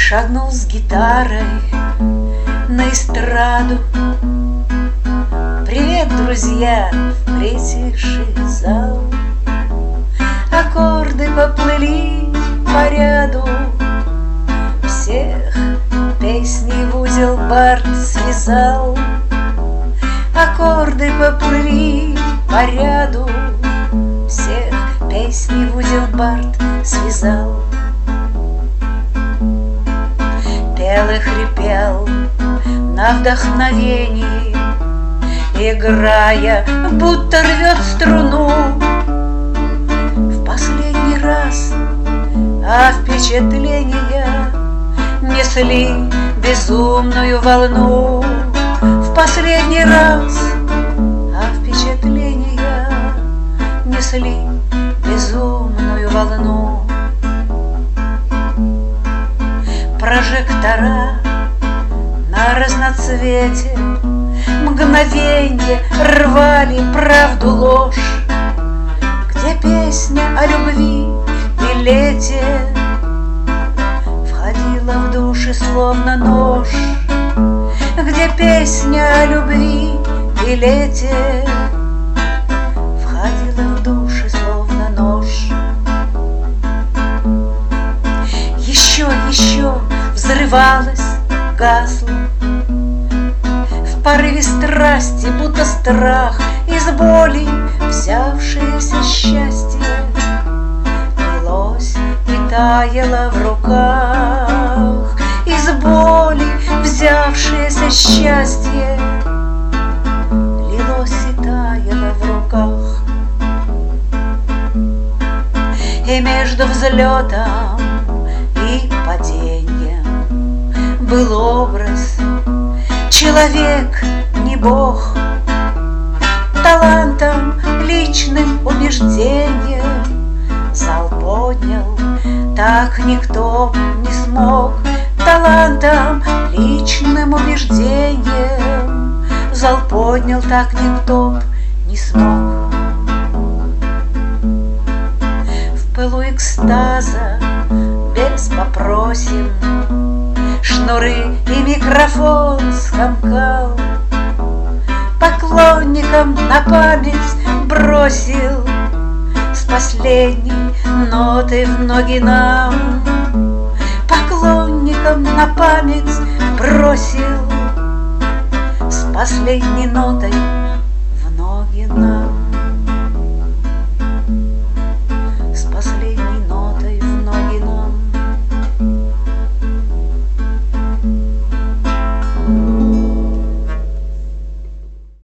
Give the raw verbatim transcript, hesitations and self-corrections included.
Шагнул с гитарой на эстраду. Привет, друзья, в притихший зал. Аккорды поплыли по ряду. Всех песней в узел Барт связал. Аккорды поплыли по ряду. Всех песней в узел Барт связал. Пел и хрипел на вдохновении, играя, будто рвет струну. В последний раз, а впечатления несли безумную волну. В последний раз, а впечатления несли безумную волну. Прожектора на разноцвете мгновенье рвали правду, ложь. Где песня о любви и лете входила в души словно нож. Где песня о любви и лете входила в души словно нож. Еще, еще взрывалась, гасла в порыве страсти, будто страх из боли взявшееся счастье лилось и таяло в руках. Из боли взявшееся счастье лилось и таяло в руках. И между взлетом и падением был образ. Человек не бог, талантом, личным убеждением зал поднял, так никто не смог. Талантом, личным убеждением зал поднял, так никто не смог. В пылу экстаза без попросим шнуры и микрофон скомкал. Поклонникам на память бросил с последней ноты в ноги нам. Поклонникам на память бросил с последней нотой